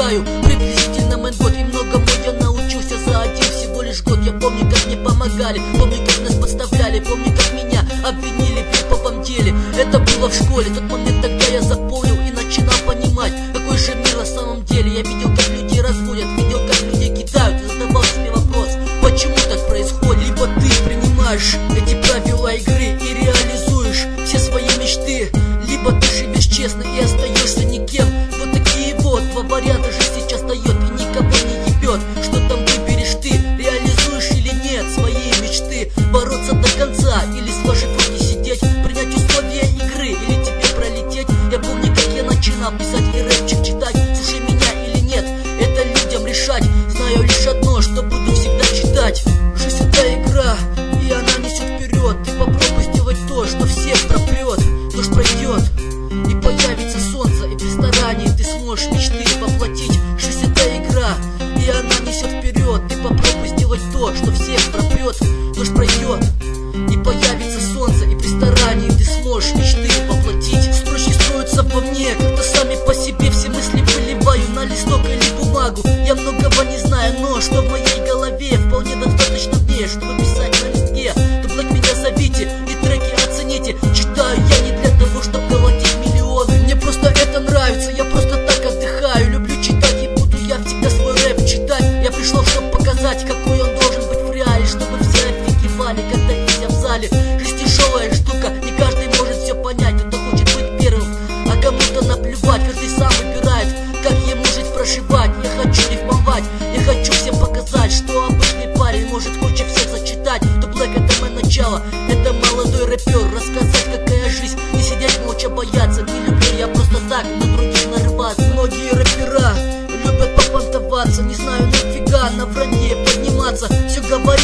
читаю. Приблизительно год, и многому я научился за один всего лишь год. Я помню, как мне помогали, помню, как нас подставляли, помню, как меня обвинили в хип-хопом деле. Это было в школе, тот момент тогда я запомнил и начинал понимать, какой же мир на самом деле. Я видел, как людей разводят, видел, как людей кидают, и задавал себе вопрос, почему так происходит. Либо ты принимаешь эти правила игры и реализуешь все свои мечты, либо ты живешь честно и остаешься никем. Вот такие вот два варианта жизнь сейчас дает и никого не ебет. Что там выберешь ты, реализуешь или нет свои мечты? Бороться до конца или сложив руки сидеть, принять условия игры или тебе пролететь? Я помню, как я начинал писать и рэпчик читать. Слушай меня или нет, это людям решать. Знаю лишь одно, что буду всегда читать. Жизнь это игра, и она несет вперед. Ты попробуй сделать то, что всех пропрет. Дождь пройдет, и появится солнце, и при старании ты сможешь мечты воплотить. Жизнь это игра, и она несет вперед. Ты попробуй сделать то, что всех пропрет. Дождь пройдет, и появится солнце, и при старании ты сможешь мечты воплотить. Строчки строятся во мне, как-то сами по себе. Все мысли выливаю на листок или бумагу. Я многого не знаю, но что в моей голове вполне достаточно мне, чтобы писать на листке. То блэк меня зовите и треки оцените. Читаю я не для того, чтобы колотить миллионы. Мне просто это нравится, я просто так отдыхаю. Люблю читать и буду я всегда свой рэп читать. Я пришел, чтобы показать, какой он должен быть в реале, чтобы все офигевали, когда я в зале. Жизнь тяжелая штука, не каждый может все понять. Кто-то хочет быть первым, а кому-то наплевать. Каждый сам выбирает, как ему жить, проживать. Я хочу рифмовать, я хочу всем показать, что обычный парень может круче всех зачитать. То блэк это мое начало, это молодой рэпер. Рассказать, какая жизнь, не сидеть молча бояться. Не люблю я просто так на других нарываться. Многие рэпера любят попонтоваться, не знаю нафига на вранье подниматься. Все говорят